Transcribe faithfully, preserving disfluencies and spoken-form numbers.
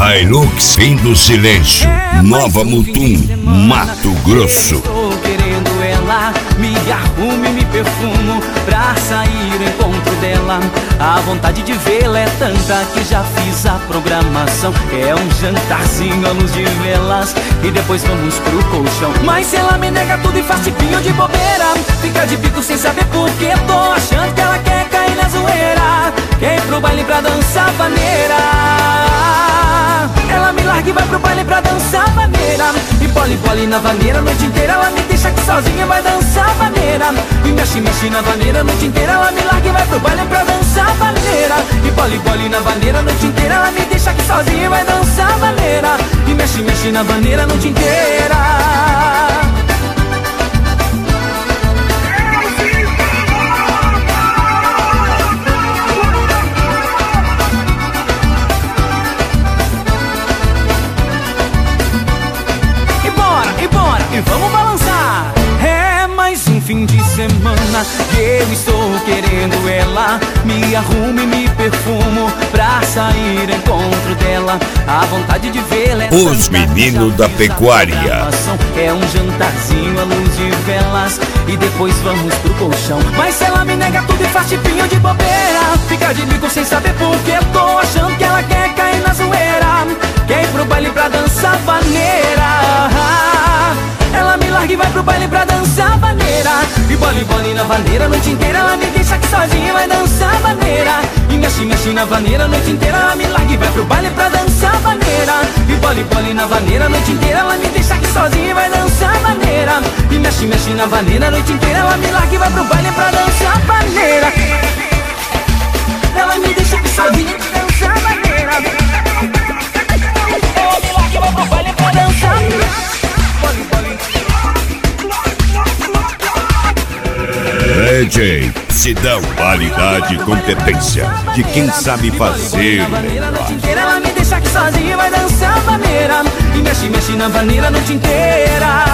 Hilux Fim do Silêncio, Nova Mutum, Mato Grosso. Estou querendo ela, me arrumo e me perfumo pra sair ao encontro dela. A vontade de vê-la é tanta que já fiz a programação. É um jantarzinho à luz de velas e depois vamos pro colchão. Mas se ela me nega tudo e faz tipinho de bobeira, fica de bico sem saber por que tô achando que ela quer cair na zoeira, quer ir pro baile pra dançar vaneira. Ela me larga e vai pro baile pra dançar vaneira, e bole bole na vaneira a noite inteira. Ela me deixa aqui sozinha, vai dançar vaneira, e mexe mexe na vaneira a noite inteira. Ela me larga e vai pro baile pra dançar vaneira, e bole bole na vaneira a noite inteira. Ela me deixa aqui sozinha e vai dançar vaneira, e mexe mexe na vaneira a noite inteira. E vamos balançar. É mais um fim de semana que eu estou querendo ela. Me arrumo e me perfumo pra sair ao encontro dela. A vontade de vê-la é Os meninos da pecuária. É um jantarzinho à luz de velas e depois vamos pro colchão. Mas se ela me nega tudo e faz tipinho de bobeira, fica de bico sem saber por que tô achando que ela quer cair na zoeira, quer ir pro baile pra dançar vaneira. Ela me larga e vai pro baile pra dançar vaneira, e bole bole na vaneira a noite inteira. Ela me deixa aqui sozinha e vai dançar vaneira, e mexe mexe na vaneira a noite inteira. Ela me larga e vai pro baile pra dançar vaneira, e bole bole na vaneira a noite inteira. Ela me deixa aqui sozinha e vai dançar vaneira, e mexe mexe na vaneira a noite inteira. Ela me larga e vai pro baile pra dançar vaneira. Ela me deixa aqui sozinha e vai dançar vaneira. Ela me larga e vai pro baile pra dançar vaneira. D J se dá qualidade e competência de quem sabe fazer. Ela me deixa aqui sozinha e vai dançar vaneira, e mexe mexe na vaneira a noite inteira.